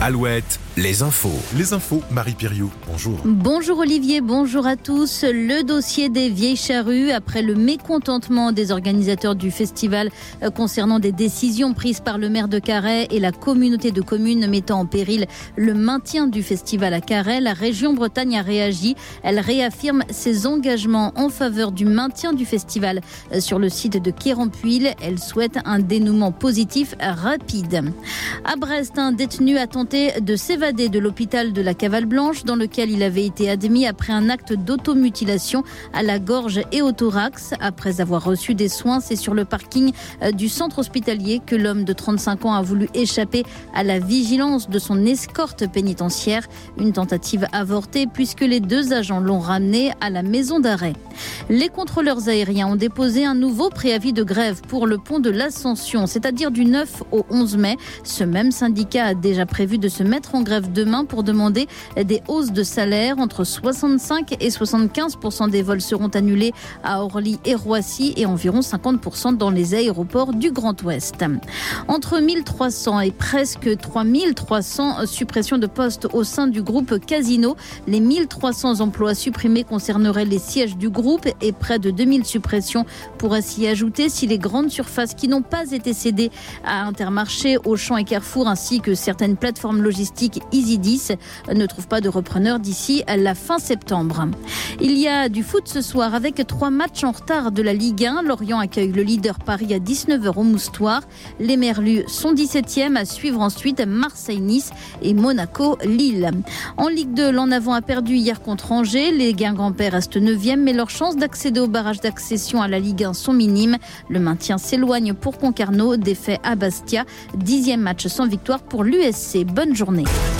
Alouette, les infos. Les infos, Marie Piriou, bonjour. Bonjour Olivier, bonjour à tous. Le dossier des Vieilles Charrues, après le mécontentement des organisateurs du festival concernant des décisions prises par le maire de Carhaix et la communauté de communes mettant en péril le maintien du festival à Carhaix, la région Bretagne a réagi. Elle réaffirme ses engagements en faveur du maintien du festival sur le site de Quérampuil. Elle souhaite un dénouement positif rapide. À Brest, un détenu a tenté de s'évader de l'hôpital de la Cavale Blanche dans lequel il avait été admis après un acte d'automutilation à la gorge et au thorax. Après avoir reçu des soins, c'est sur le parking du centre hospitalier que l'homme de 35 ans a voulu échapper à la vigilance de son escorte pénitentiaire. Une tentative avortée puisque les deux agents l'ont ramené à la maison d'arrêt. Les contrôleurs aériens ont déposé un nouveau préavis de grève pour le pont de l'Ascension, c'est-à-dire du 9 au 11 mai. Ce même syndicat a déjà prévu de se mettre en grève demain pour demander des hausses de salaire. Entre 65 et 75% des vols seront annulés à Orly et Roissy et environ 50% dans les aéroports du Grand Ouest. Entre 1300 et presque 3300 suppressions de postes au sein du groupe Casino. Les 1300 emplois supprimés concerneraient les sièges du groupe et près de 2000 suppressions pourraient s'y ajouter si les grandes surfaces qui n'ont pas été cédées à Intermarché, Auchan et Carrefour ainsi que certaines plateformes logistiques Easy10 ne trouvent pas de repreneurs d'ici à la fin septembre. Il y a du foot ce soir avec 3 matchs en retard de la Ligue 1. Lorient accueille le leader Paris à 19h au Moustoir. Les Merlus sont 17e, à suivre ensuite Marseille-Nice et Monaco-Lille. En Ligue 2, l'En Avant a perdu hier contre Angers. Les Guingampais restent 9e, mais leurs chances d'accéder au barrage d'accession à la Ligue 1 sont minimes. Le maintien s'éloigne pour Concarneau, défait à Bastia. 10e match sans victoire pour l'USC. Bonne journée.